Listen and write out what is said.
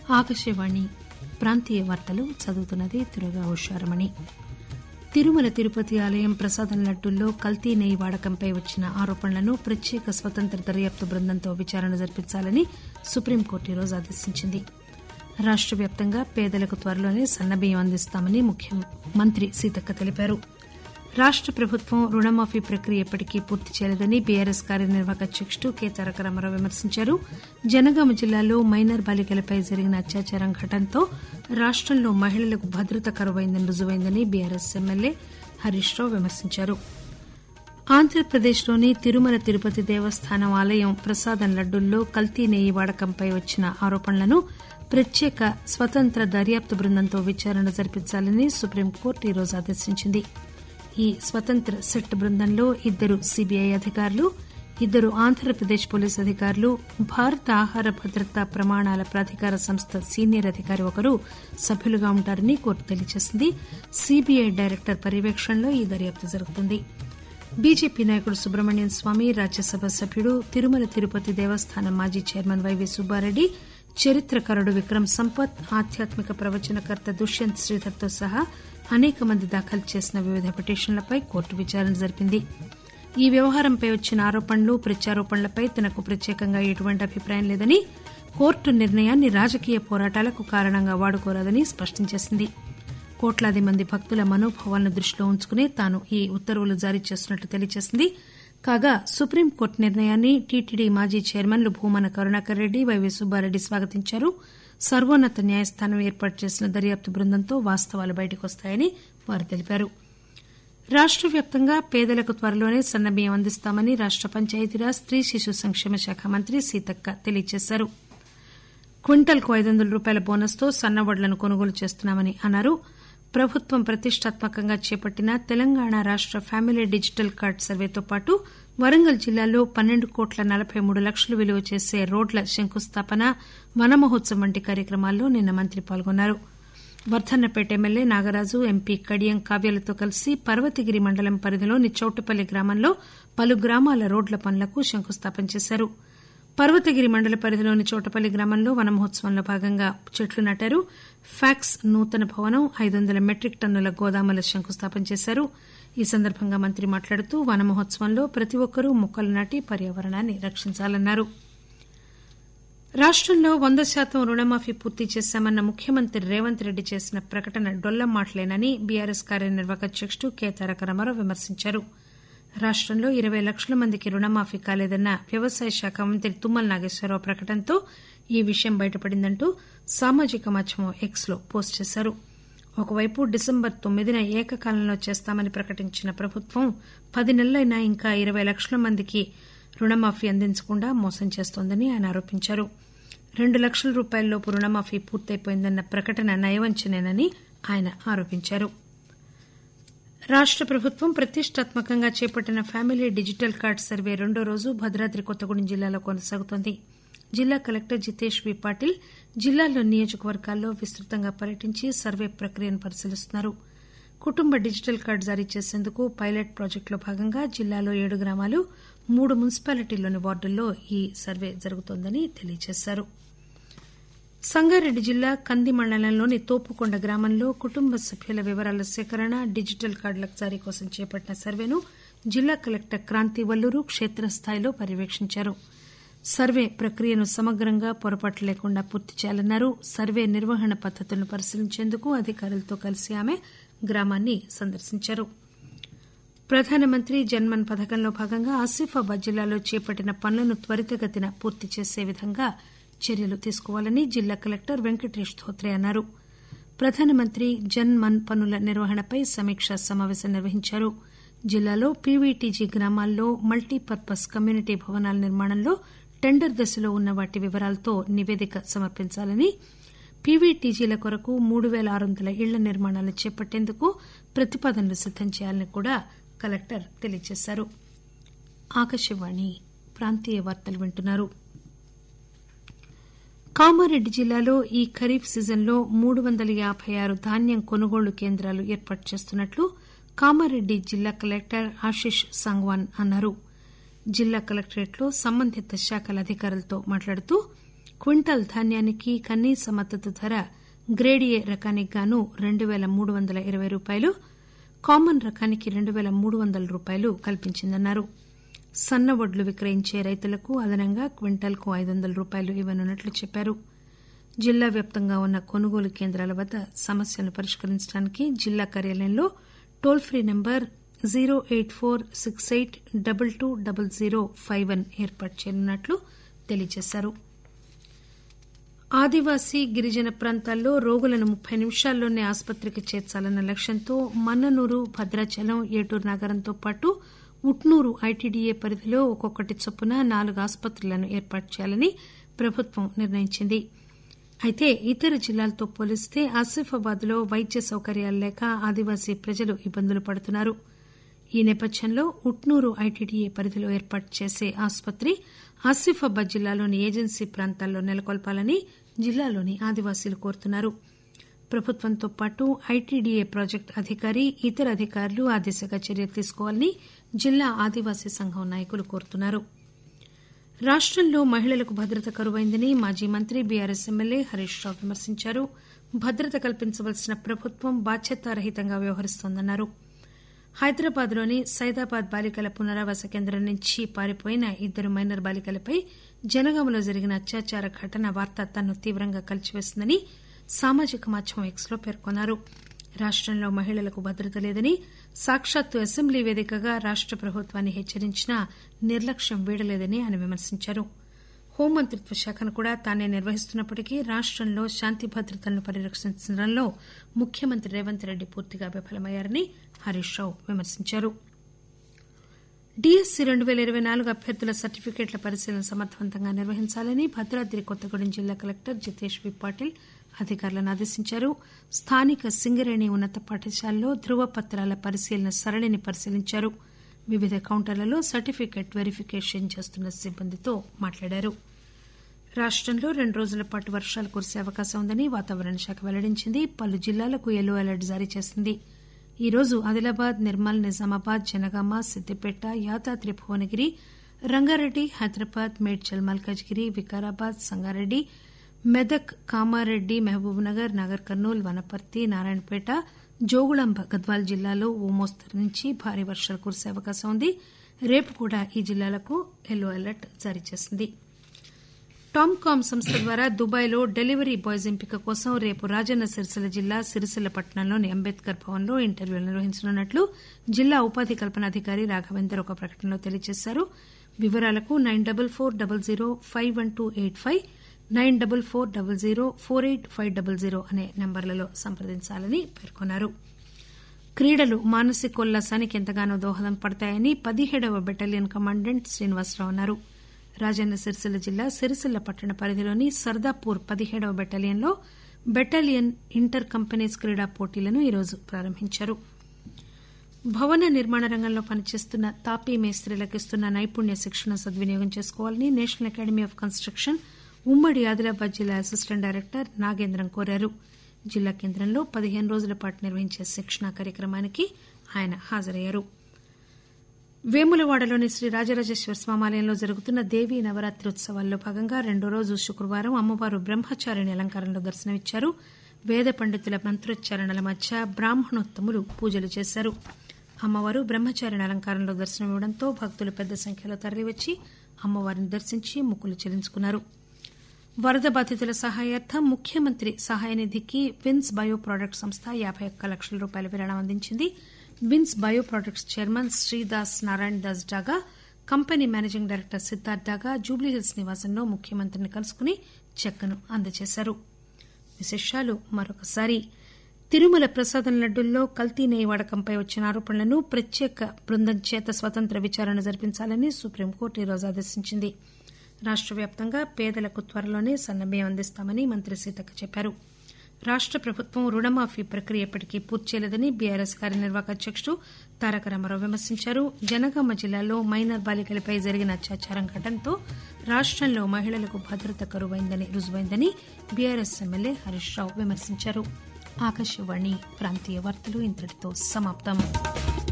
ఆకాశవాణి ప్రాంతీయ వార్తలు చదువుతున్నది తురగా ఉషారమణి. తిరుమల తిరుపతి ఆలయం ప్రసాదం లడ్డూల్లో కల్తీ నెయ్యి వాడకంపై వచ్చిన ఆరోపణలను ప్రత్యేక స్వతంత్ర దర్యాప్తు బృందంతో విచారణ జరిపించాలని సుప్రీంకోర్టు ఈరోజు ఆదేశించింది. రాష్ట వ్యాప్తంగా పేదలకు త్వరలోనే సన్నబియ్యం అందిస్తామని ముఖ్యమంత్రి సీతక్క తెలిపారు. రాష్ట ప్రభుత్వం రుణమాఫీ ప్రక్రియ ఎప్పటికీ పూర్తి చేయలేదని బీఆర్ఎస్ కార్యనిర్వాహక అధ్యకుడు కె తారక రామారావు విమర్శించారు. జనగామ జిల్లాలో మైనర్ బాలికలపై జరిగిన అత్యాచారం ఘటనతో రాష్టంలో మహిళలకు భద్రత కరువైందని రుజువైందని బీఆర్ఎస్ ఎమ్మెల్యే హరీష్ రావు విమర్శించారు. ఆంధ్రప్రదేశ్లోని తిరుమల తిరుపతి దేవస్థానం ఆలయం ప్రసాదం లడ్డూల్లో కల్తీ నెయ్యి వాడకంపై వచ్చిన ఆరోపణలను ప్రత్యేక స్వతంత్ర దర్యాప్తు బృందంతో విచారణ జరిపించాలని సుప్రీంకోర్టు ఈరోజు ఆదేశించింది. ఈ స్వతంత్ర సెట్ బృందంలో 2 సీబీఐ అధికారులు, 2 ఆంధ్రప్రదేశ్ పోలీసు అధికారులు, భారత ఆహార భద్రతా ప్రమాణాల ప్రాధికార సంస్థ సీనియర్ అధికారి ఒకరు సభ్యులుగా ఉంటారని కోర్టు తెలియజేసింది. సీబీఐ డైరెక్టర్ పర్యవేక్షణలో ఈ దర్యాప్తు జరుగుతుంది. బీజేపీ నాయకుడు సుబ్రహ్మణ్యం స్వామి, రాజ్యసభ సభ్యుడు, తిరుమల తిరుపతి దేవస్థానం మాజీ చైర్మన్ వైవీ సుబ్బారెడ్డి, చరిత్రకారుడు విక్రమ్ సంపత్, ఆధ్యాత్మిక ప్రవచనకర్త దుష్యంత్ శ్రీధర్తో సహా అనేక మంది దాఖలు చేసిన వివిధ పిటిషన్లపై కోర్టు విచారణ జరిపింది. ఈ వ్యవహారంపై వచ్చిన ఆరోపణలు, ప్రత్యారోపణలపై తనకు ప్రత్యేకంగా ఎటువంటి అభిప్రాయం లేదని, కోర్టు నిర్ణయాన్ని రాజకీయ పోరాటాలకు కారణంగా వాడుకోరాదని స్పష్టం చేసింది. కోట్లాది మంది భక్తుల మనోభావాలను దృష్టిలో ఉంచుకునే తాను ఈ ఉత్తర్వులు జారీ చేస్తున్నట్లు తెలియజేసింది. కాగా సుప్రీంకోర్టు నిర్ణయాన్ని టీటీడీ మాజీ చైర్మన్లు భూమన కరుణాకర్ రెడ్డి, వైవీ సుబ్బారెడ్డి స్వాగతించారు. సర్వోన్నత న్యాయస్థానం ఏర్పాటు చేసిన దర్యాప్తు బృందంతో వాస్తవాలు బయటకు వస్తాయని వారు తెలిపారు. రాష్ట వ్యాప్తంగా పేదలకు త్వరలోనే సన్నబియ్యం అందిస్తామని రాష్ట పంచాయతీరాజ్, స్త్రీ శిశు సంక్షేమ శాఖ మంత్రి సీతక్క తెలియజేశారు. క్వింటాల్కు 500 రూపాయల బోనస్తో సన్నవడ్లను కొనుగోలు చేస్తున్నామని అన్నారు. ప్రభుత్వం ప్రతిష్టాత్మకంగా చేపట్టిన తెలంగాణ రాష్ట ఫ్యామిలీ డిజిటల్ కార్డు సర్వేతో పాటు వరంగల్ జిల్లాలో 12,43,00,000 విలువ చేసే రోడ్ల శంకుస్థాపన, వన మహోత్సవం వంటి కార్యక్రమాల్లో నిన్న మంత్రి పాల్గొన్నారు. వర్ధన్నపేట ఎమ్మెల్యే నాగరాజు, ఎంపీ కడియం కావ్యాలతో కలిసి పర్వతగిరి మండలం పరిధిలోని చౌటపల్లి గ్రామంలో పలు గ్రామాల రోడ్ల పనులకు శంకుస్థాపన చేశారు. పర్వతగిరి మండల పరిధిలోని చౌటపల్లి గ్రామంలో వన మహోత్సవంలో భాగంగా చెట్లు నాటారు. ఫ్యాక్స్ నూతన భవనం, 500 మెట్రిక్ టన్నుల గోదాముల శంకుస్థాపన చేశారు. ఈ సందర్భంగా మంత్రి మాట్లాడుతూ వన మహోత్సవంలో ప్రతి ఒక్కరూ మొక్కలు నాటి పర్యావరణాన్ని రక్షించాలన్నారు. రాష్టంలో 100% రుణమాఫీ పూర్తి చేశామన్న ముఖ్యమంత్రి రేవంత్ రెడ్డి చేసిన ప్రకటన డొల్లం మాటలేనని బీఆర్ఎస్ కార్యనిర్వాహక అధ్యకుడు కె తారక రామారావు విమర్శించారు. రాష్టంలో 20 లక్షల మందికి రుణమాఫీ కాలేదన్న వ్యవసాయ శాఖ మంత్రి తుమ్మల నాగేశ్వరరావు ప్రకటనతో ఈ విషయం బయటపడిందంటూ సామాజిక మాధ్యమం ఎక్స్లో పోస్టు చేశారు. ఒకవైపు డిసెంబర్ 9న ఏకకాలంలో చేస్తామని ప్రకటించిన ప్రభుత్వం 10 నెలలైనా ఇంకా 20 లక్షల మందికి రుణమాఫీ అందించకుండా మోసం చేస్తోందని ఆయన ఆరోపించారు. 2 లక్షల రూపాయలలోపు రుణమాఫీ పూర్తయిపోయిందన్న ప్రకటన నయవంచనేనని ఆయన ఆరోపించారు. రాష్ట ప్రభుత్వం ప్రతిష్టాత్మకంగా చేపట్టిన ఫ్యామిలీ డిజిటల్ కార్డు సర్వే 2వ రోజు భద్రాద్రి కొత్తగూడెం జిల్లాలో కొనసాగుతోంది. జిల్లా కలెక్టర్ జితేష్ వి పాటిల్ జిల్లాలోని నియోజకవర్గాల్లో విస్తృతంగా పర్యటించి సర్వే ప్రక్రియను పరిశీలిస్తున్నారు. కుటుంబ డిజిటల్ కార్డు జారీ చేసేందుకు పైలట్ ప్రాజెక్టులో భాగంగా జిల్లాలో 7 గ్రామాలు, 3 మున్సిపాలిటీల్లోని వార్డుల్లో ఈ సర్వే జరుగుతోందని తెలియజేశారు. సంగారెడ్డి జిల్లా కంది మండలంలోని తోపుకొండ గ్రామంలో కుటుంబ సభ్యుల వివరాల సేకరణ, డిజిటల్ కార్డుల జారీ కోసం చేపట్టిన సర్వేను జిల్లా కలెక్టర్ క్రాంతి వల్లూరు క్షేత్రస్థాయిలో పర్యవేక్షించారు. సర్వే ప్రక్రియను సమగ్రంగా, పొరపాట్లు లేకుండా పూర్తి చేయాలన్నారు. సర్వే నిర్వహణ పద్దతులను పరిశీలించేందుకు అధికారులతో కలిసి ఆమె గ్రామాన్ని సందర్శించారు. ప్రధానమంత్రి జన్మన్ పథకంలో భాగంగా ఆసిఫాబాద్ జిల్లాలో చేపట్టిన పనులను త్వరితగతిన పూర్తి చేసే విధంగా చర్యలు తీసుకోవాలని జిల్లా కలెక్టర్ వెంకటేష్ ధోత్రే అన్నారు. ప్రధానమంత్రి జన్ మన్ పనుల నిర్వహణపై సమీక్షా సమావేశం నిర్వహించారు. జిల్లాలో పీవీటీజీ గ్రామాల్లో మల్టీపర్పస్ కమ్యూనిటీ భవనాల నిర్మాణంలో టెండర్ దశలో ఉన్న వాటి వివరాలతో నివేదిక సమర్పించాలని, పీవీటీజీల కొరకు 3,600 ఇళ్ల నిర్మాణాలను చేపట్టేందుకు ప్రతిపాదనలు సిద్దం చేయాలని కూడా కలెక్టర్ తెలియజేశారు. ఆకాశవాణి ప్రాంతీయ వార్తలు వింటున్నారు. కామారెడ్డి జిల్లాలో ఈ ఖరీఫ్ సీజన్లో 356 ధాన్యం కొనుగోలు కేంద్రాలు ఏర్పాటు చేస్తున్నట్లు కామారెడ్డి జిల్లా కలెక్టర్ ఆశిష్ సంగ్వాన్ అన్నారు. జిల్లా కలెక్టరేట్లో సంబంధిత శాఖల అధికారులతో మాట్లాడుతూ క్వింటాల్ ధాన్యానికి కనీస మద్దతు ధర గ్రేడ్ ఏ రకానికి గాను $2,320, కామన్ రకానికి $2,300 కల్పించిందన్నారు. సన్న వడ్లు విక్రయించే రైతులకు అదనంగా క్వింటాల్కు $500 ఇవ్వనున్నట్లు చెప్పారు. జిల్లా వ్యాప్తంగా ఉన్న కొనుగోలు కేంద్రాల వద్ద సమస్యలను పరిష్కరించడానికి జిల్లా కార్యాలయంలో టోల్ ఫ్రీ నంబర్ 08468220051 ఏర్పాటు చేయనున్నట్లు తెలియజేశారు. ఆదివాసీ గిరిజన ప్రాంతాల్లో రోగులను 30 నిమిషాల్లోనే ఆసుపత్రికి చేర్చాలన్న లక్ష్యంతో మన్ననూరు, భద్రాచలం, ఏటూరు నగరంతో పాటు ఉట్నూరు ఐటీడీఏ పరిధిలో ఒక్కొక్కటి చొప్పున 4 ఆసుపత్రులను ఏర్పాటు చేయాలని ప్రభుత్వం నిర్ణయించింది. అయితే ఇతర జిల్లాలతో పోలిస్తే ఆసిఫాబాద్లో వైద్య సౌకర్యాలు లేక ఆదివాసీ ప్రజలు ఇబ్బందులు పడుతున్నారు. ఈ నేపథ్యంలో ఉట్నూరు ఐటీడీఏ పరిధిలో ఏర్పాటు చేసే ఆసుపత్రి ఆసిఫాబాద్ జిల్లాలోని ఏజెన్సీ ప్రాంతాల్లో నెలకొల్పాలని జిల్లాలోని ఆదివాసీలు కోరుతున్నారు. ప్రభుత్వంతో పాటు ఐటీడీఏ ప్రాజెక్టు అధికారి, ఇతర అధికారులు ఆ దిశగా చర్యలు తీసుకోవాలని జిల్లా ఆదివాసీ సంఘం నాయకులు కోరుతున్నారు. రాష్టంలో మహిళలకు భద్రత కరువైందని మాజీ మంత్రి బీఆర్ఎస్ ఎమ్మెల్యే హరీష్ రావు విమర్శించారు. భద్రత కల్పించవలసిన ప్రభుత్వం బాధ్యతారహితంగా వ్యవహరిస్తోందన్నారు. హైదరాబాద్లోని సైదాబాద్ బాలికల పునరావాస కేంద్రం నుంచి పారిపోయిన 2 మైనర్ బాలికలపై జనగామలో జరిగిన అత్యాచార ఘటన వార్త తనను తీవ్రంగా కలిచివేసిందని సామాజిక మాధ్యమం ఎక్స్లో పేర్కొన్నారు. రాష్టంలో మహిళలకు భద్రత లేదని, సాక్షాత్తు అసెంబ్లీ వేదికగా రాష్ట ప్రభుత్వాన్ని హెచ్చరించినా నిర్లక్ష్యం వీడలేదని ఆయన విమర్శించారు. హోంమంత్రిత్వ శాఖను కూడా తానే నిర్వహిస్తున్నప్పటికీ రాష్టంలో శాంతి భద్రతలను పరిరక్షించడంలో ముఖ్యమంత్రి రేవంత్ రెడ్డి పూర్తిగా విఫలమయ్యారని హరీష్ రావు విమర్శించారు. డీఎస్సీ 2024 అభ్యర్థుల సర్టిఫికెట్ల పరిశీలన సమర్థవంతంగా నిర్వహించాలని భద్రాద్రి కొత్తగూడెం జిల్లా కలెక్టర్ జితేష్ వి పాటిల్ అధికారులను ఆదేశించారు. స్థానిక సింగరేణి ఉన్నత పాఠశాలలో ధృవపత్రాల పరిశీలన సరళిని పరిశీలించారు. వివిధ కౌంటర్లలో సర్టిఫికెట్ వెరిఫికేషన్ చేస్తున్న సిబ్బందితో మాట్లాడారు. రాష్టంలో 2 రోజుల పాటు వర్షాలు కురిసే అవకాశం ఉందని వాతావరణ శాఖ వెల్లడించింది. పలు జిల్లాలకు యెల్లో అలర్ట్ జారీ చేసింది. ఈ రోజు ఆదిలాబాద్, నిర్మల్, నిజామాబాద్, జనగామ, సిద్దిపేట, యాదాద్రి భువనగిరి, రంగారెడ్డి, హైదరాబాద్, మేడ్చల్, మల్కాజ్గిరి, వికారాబాద్, సంగారెడ్డి, మెదక్, కామారెడ్డి, మహబూబ్ నగర్, నాగర్ కర్నూల్, వనపర్తి, నారాయణపేట, జోగుళాంబ, గద్వాల్ జిల్లాలో ఓ మోస్తరు నుంచి భారీ వర్షాలు కురిసే అవకాశం ఉంది. రేపు కూడా ఈ జిల్లాలకు యెల్లో అలర్ట్ జారీ చేసింది. టామ్కామ్ సంస్థ ద్వారా దుబాయ్లో డెలివరీ బాయ్స్ ఎంపిక కోసం రేపు రాజన్న సిరిసిల్ల జిల్లా సిరిసిల్ల పట్టణంలోని అంబేద్కర్ భవన్లో ఇంటర్వ్యూలు నిర్వహించనున్నట్లు జిల్లా ఉపాధి కల్పన అధికారి రాఘవేందర్ ఒక ప్రకటనలో తెలియజేశారు. వివరాలకు 9440512585, 9440048500 అనే నంబర్లలో సంప్రదించాలని పేర్కొన్నారు. క్రీడలు మానసికోల్లాసానికి ఎంతగానో దోహదం పడతాయని 17వ బెటాలియన్ కమాండెంట్ శ్రీనివాసరావు అన్నారు. రాజన్న సిరిసిల్ల జిల్లా సిరిసిల్ల పట్టణ పరిధిలోని సర్దాపూర్ 17వ బెటాలియన్లో బెటాలియన్ ఇంటర్ కంపెనీస్ క్రీడా పోటీలను ఈరోజు ప్రారంభించారు. భవన నిర్మాణ రంగంలో పనిచేస్తున్న తాపీ మేస్త్రీలకు ఇస్తున్న నైపుణ్య శిక్షణ సద్వినియోగం చేసుకోవాలని నేషనల్ అకాడమీ ఆఫ్ కన్స్ట్రక్షన్ ఉమ్మడి ఆదిలాబాద్ జిల్లా అసిస్టెంట్ డైరెక్టర్ నాగేంద్రం కోరారు. జిల్లా కేంద్రంలో 15 రోజుల పాటు నిర్వహించే శిక్షణా కార్యక్రమానికి ఆయన హాజరయ్యారు. వేములవాడలోని శ్రీ రాజరాజేశ్వర స్వామాలయంలో జరుగుతున్న దేవీ నవరాత్రి ఉత్సవాల్లో భాగంగా 2వ రోజు శుక్రవారం అమ్మవారు బ్రహ్మచారిణి అలంకారంలో దర్శనమిచ్చారు. వేద పండితుల మంత్రోచ్చారణల మధ్య బ్రాహ్మణోత్తములు పూజలు చేశారు. అమ్మవారు బ్రహ్మచారిణి అలంకారంలో దర్శనమివ్వడంతో భక్తులు పెద్ద సంఖ్యలో తరలివచ్చి అమ్మవారిని దర్శించి మొక్కులు చెల్లించుకున్నారు. వరద బాధితుల సహాయార్థం ముఖ్యమంత్రి సహాయ నిధికి విన్స్ బయో ప్రాడక్ట్స్ సంస్థ 51 లక్షల రూపాయల విరాళం అందించింది. Vins bio products chairman Sridas Narayan Das Daga, company managing director Siddharth Daga Jubilee Hills నివాసంలో ముఖ్యమంత్రిని కలుసుకుని చెక్కును అందజేశారు. విశేషాలు మరొకసారి. తిరుమల ప్రసాదం లడ్డూల్లో కల్తీ నెయ్యి వాడకంపై వచ్చిన ఆరోపణలను ప్రత్యేక బృందం చేత స్వతంత్ర విచారణ జరిపించాలని సుప్రీంకోర్టు ఈరోజు ఆదేశించింది. రాష్ట వ్యాప్తంగా పేదలకు త్వరలోనే సన్నబియ్యం అందిస్తామని మంత్రి సీతక్క చెప్పారు. రాష్ట ప్రభుత్వం రుణమాఫీ ప్రక్రియ ఎప్పటికీ పూర్తి చేయలేదని బీఆర్ఎస్ కార్యనిర్వాహక అధ్యకుడు తారక రామారావు విమర్శించారు. జనగామ జిల్లాలో మైనర్ బాలికలపై జరిగిన అత్యాచారం ఘటనతో రాష్టంలో మహిళలకు భద్రత కరువైందని రుజువైందని బీఆర్ఎస్ ఎమ్మెల్యే హరీష్ రావు విమర్శించారు. ఆకాశవాణి ప్రాంతీయ వార్తలు ఇంతటితో సమాప్తం.